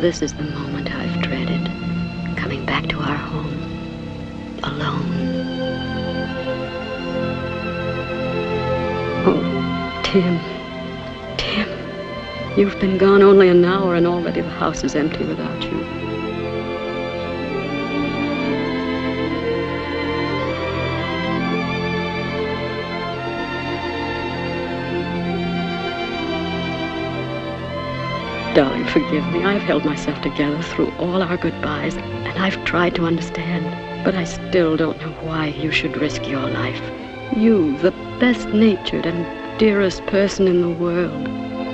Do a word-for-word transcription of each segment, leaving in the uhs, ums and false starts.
This is the moment I've dreaded. Coming back to our home. Alone. Oh, Tim. Tim. You've been gone only an hour and already the house is empty without you. Darling, forgive me. I've held myself together through all our goodbyes, and I've tried to understand, but I still don't know why you should risk your life. You, the best-natured and dearest person in the world.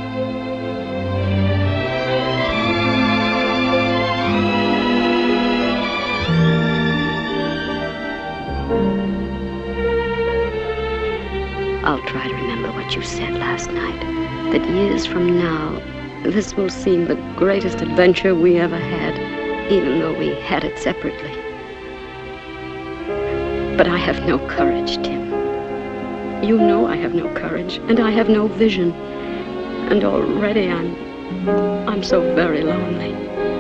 I'll try to remember what you said last night, that years from now, this will seem the greatest adventure we ever had, even though we had it separately. But I have no courage, Tim. You know I have no courage, and I have no vision. And already I'm... I'm so very lonely.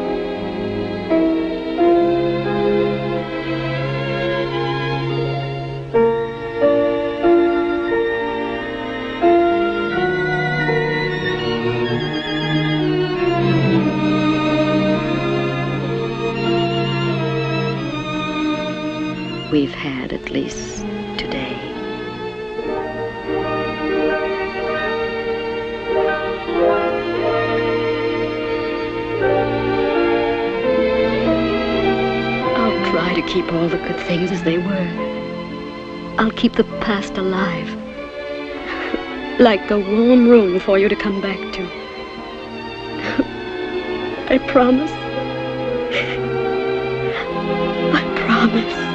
We've had, at least today. I'll try to keep all the good things as they were. I'll keep the past alive. Like a warm room for you to come back to. I promise. I promise.